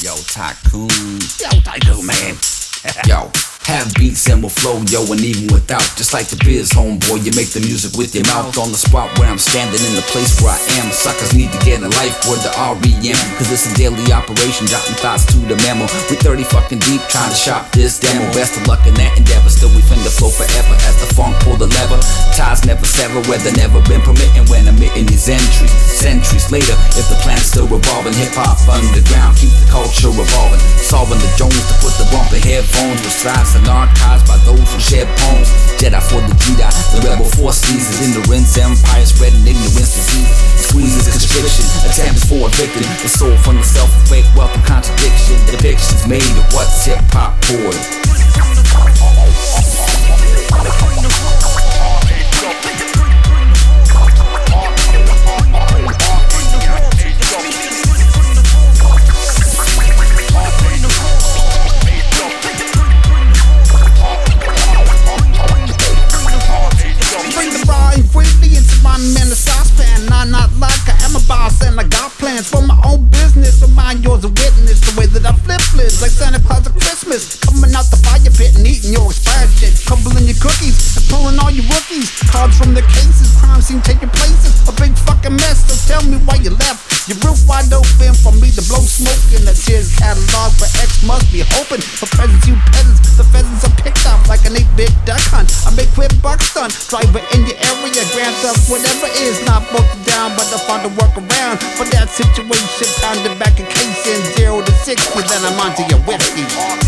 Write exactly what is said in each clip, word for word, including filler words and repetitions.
Yo, Tycoon. Yo, Tycoon, man. Yo, have beats and will flow, yo, and even without. Just like the biz, homeboy, you make the music with your mouth. On the spot where I'm standing, in the place where I am. Suckers need to get a life word the R E M. Cause it's a daily operation, jotting thoughts to the memo. We thirty fucking deep, trying to shop this demo. Best of luck in that endeavor, still we finna flow forever. As the funk pull the lever, ties never sever. Weather never been permitting when I'm hitting these entries. Centuries later, if the plan's still revolving, hip-hop underground, keep the culture revolving. Solving the Jones to put the bump in headphones, which thrives and archives by those who shed poems. Jedi for the Jedi, the rebel force seasons. Ignorance empire spreading ignorance disease. Squeezes constriction, attempts for a victim. The soul from the self, fake wealth and contradiction. Depictions made of what's hip-hop for. For my own business, remind yours a witness. The way that I flip lids like Santa Claus at Christmas. Coming out the fire pit and eating your expired shit. Crumbling your cookies and pulling all your rookies. Cards from the cases, crime scene taking places. A big fucking mess, so tell me why you left. Your roof wide open for me to blow smoke in the tears catalog. But X must be hoping for presents, you peasants. The pheasants are picked up like an eight-bit duck hunt. I make quick bucks done. Driver in your area, grant us whatever is not broken down, but I found a workaround for that situation. Pounded back a case in zero to sixty, then I'm onto your whiskey.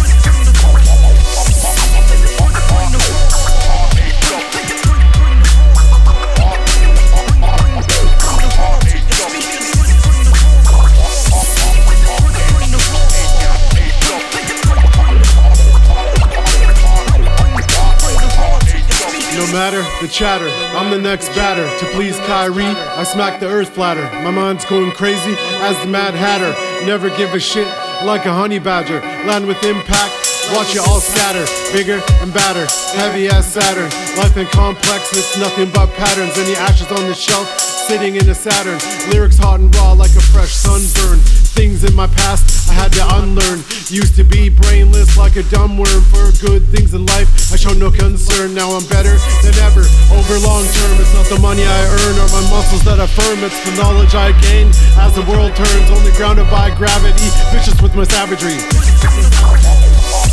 No matter the chatter, I'm the next batter. To please Kyrie, I smack the earth flatter. My mind's going crazy as the Mad Hatter. Never give a shit like a honey badger. Land with impact, watch it all scatter. Bigger and badder, heavy as Saturn. Life and complex, it's nothing but patterns. Any ashes on the shelf, sitting in a Saturn. Lyrics hot and raw like a fresh sunburn. Things in my past I had to unlearn. Used to be brainless like a dumb worm. For good things in life I show no concern. Now I'm better than ever over long term. It's not the money I earn or my muscles that are firm. It's the knowledge I gain as the world turns. Only grounded by gravity, vicious with my savagery.